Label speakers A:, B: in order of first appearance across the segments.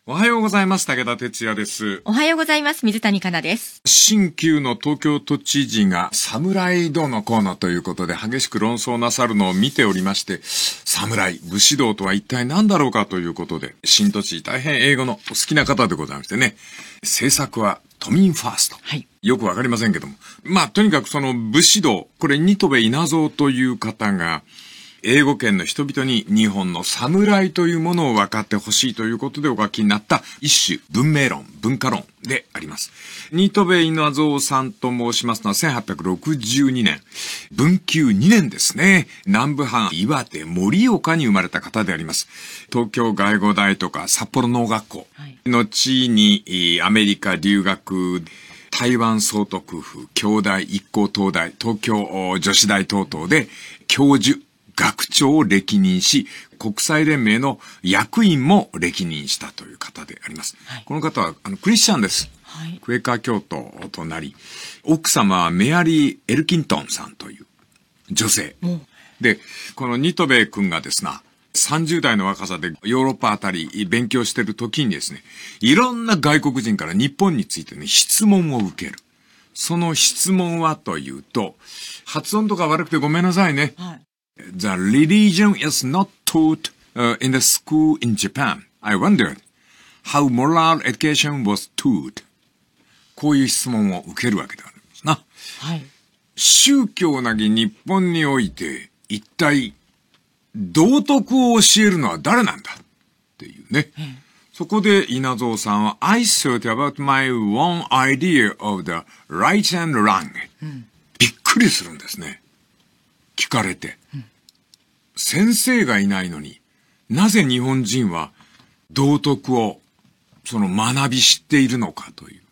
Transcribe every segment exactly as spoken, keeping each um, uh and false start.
A: おはようございます。武田哲也です。
B: おはようございます。水谷香奈です。
A: 新旧の東京都知事が侍どうのこうのということで激しく論争なさるのを見ておりまして、侍、武士道とは一体何だろうかということで、新都知事大変英語のお好きな方でございましてね、政策は都民ファースト。はい。よくわかりませんけども。まあ、とにかくその武士道、これ、新渡戸稲造という方が、英語圏の人々に日本の侍というものを分かってほしいということでお書きになった一種文明論、文化論であります。新渡戸稲造さんと申しますのはせんはっぴゃくろくじゅうにねん、文久にねんですね。南部藩岩手盛岡に生まれた方であります。東京外語大とか札幌農学校、はい、後にアメリカ留学、台湾総督府、京大一高東大、東京女子大等々で教授、学長を歴任し、国際連盟の役員も歴任したという方であります。はい、この方はあのクリスチャンです。はい、クエーカー教徒となり、奥様はメアリー・エルキントンさんという女性。で、この新渡戸君がですな、さんじゅう代の若さでヨーロッパあたり勉強している時にですね、いろんな外国人から日本についてね、質問を受ける。その質問はというと、発音とか悪くてごめんなさいね。はい、The religion is not taught、uh, in the school in Japan. I wondered how moral education was taught. こういう質問を受けるわけであるんですな。はい。宗教なき日本において一体道徳を教えるのは誰なんだっていうね。うん、そこで稲造さんは I thought about my own idea of the right and wrong、うん、びっくりするんですね。聞かれて、うん、先生がいないのになぜ日本人は道徳をその学び知っているのかという、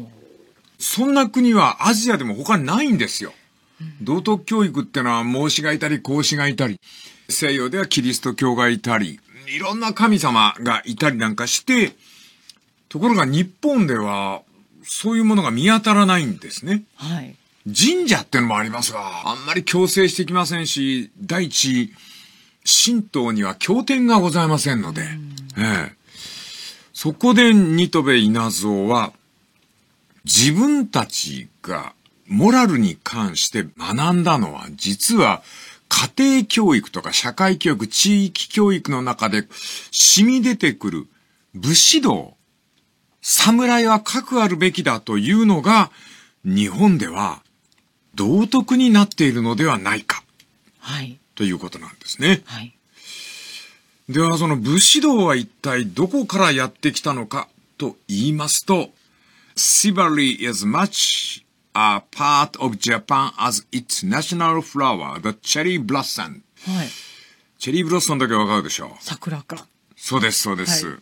A: そんな国はアジアでも他にないんですよ。うん、道徳教育ってのは孟子がいたり孔子がいたり、西洋ではキリスト教がいたり、いろんな神様がいたりなんかして、ところが日本ではそういうものが見当たらないんですね。はい。神社ってのもありますが、あんまり強制してきませんし、第一、神道には経典がございませんので、ええ、そこで新渡戸稲造は、自分たちがモラルに関して学んだのは、実は家庭教育とか社会教育、地域教育の中で染み出てくる武士道、侍は核あるべきだというのが、日本では道徳になっているのではないか。はい。ということなんですね。はい。では、その武士道は一体どこからやってきたのかと言いますと、Chivalry is much a part of Japan as its national flower, the cherry blossom。はい。チェリーブロッサムだけわかるでしょう。
B: 桜か。
A: そうです、そうです。はい、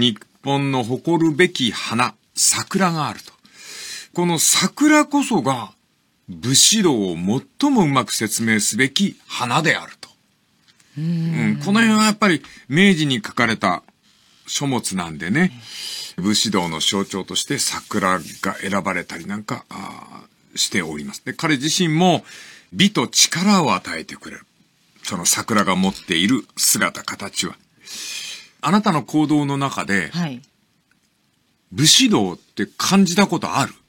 A: 日本の誇るべき花、桜があると。この桜こそが武士道を最もうまく説明すべき花であると。うーん、この辺はやっぱり明治に書かれた書物なんでね、武士道の象徴として桜が選ばれたりなんかしております。で、彼自身も美と力を与えてくれる。その桜が持っている姿、形は。あなたの行動の中で、はい、武士道って感じたことある？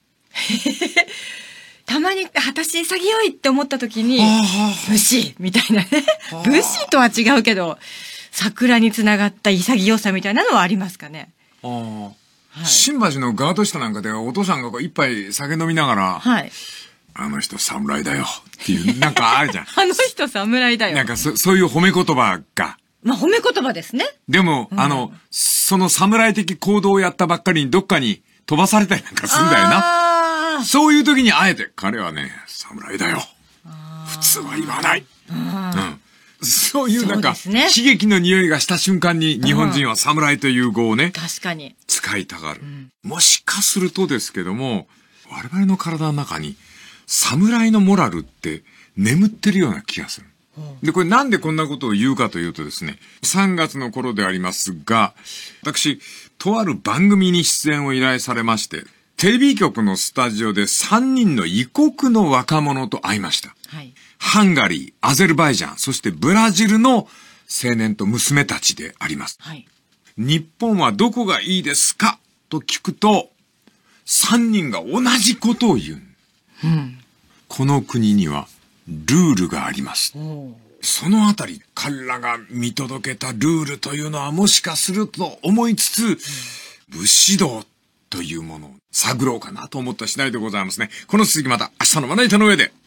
B: たまに私潔いって思った時に武士みたいなね武士とは違うけど桜につながった潔さみたいなのはありますかね。あ、
A: はい、新橋のガード下なんかでお父さんがこう一杯酒飲みながら、はい、あの人侍だよっていうなんかあるじゃん。
B: あの人侍だよ。
A: なんか そ, そういう褒め言葉が。
B: まあ褒め言葉ですね。
A: でも、うん、あのその侍的行動をやったばっかりにどっかに飛ばされたりなんかするんだよな。そういう時にあえて彼はね侍だよ普通は言わない、うん、そういうなんか、ね、悲劇の匂いがした瞬間に日本人は侍という語をね
B: 確かに
A: 使いたがる、うん、もしかするとですけども我々の体の中に侍のモラルって眠ってるような気がする。で、これなんでこんなことを言うかというとですね、さんがつの頃でありますが、私、とある番組に出演を依頼されまして、テレビ局のスタジオでさんにんの異国の若者と会いました。はい、ハンガリー、アゼルバイジャン、そしてブラジルの青年と娘たちであります。はい、 日本はどこがいいですかと聞くと、三人が同じことを言う。うん、この国にはルールがあります。そのあたり、彼らが見届けたルールというのはもしかすると思いつつ、うん、武士道というものを探ろうかなと思った次第でございますね。この続きまた明日のまな板の上で。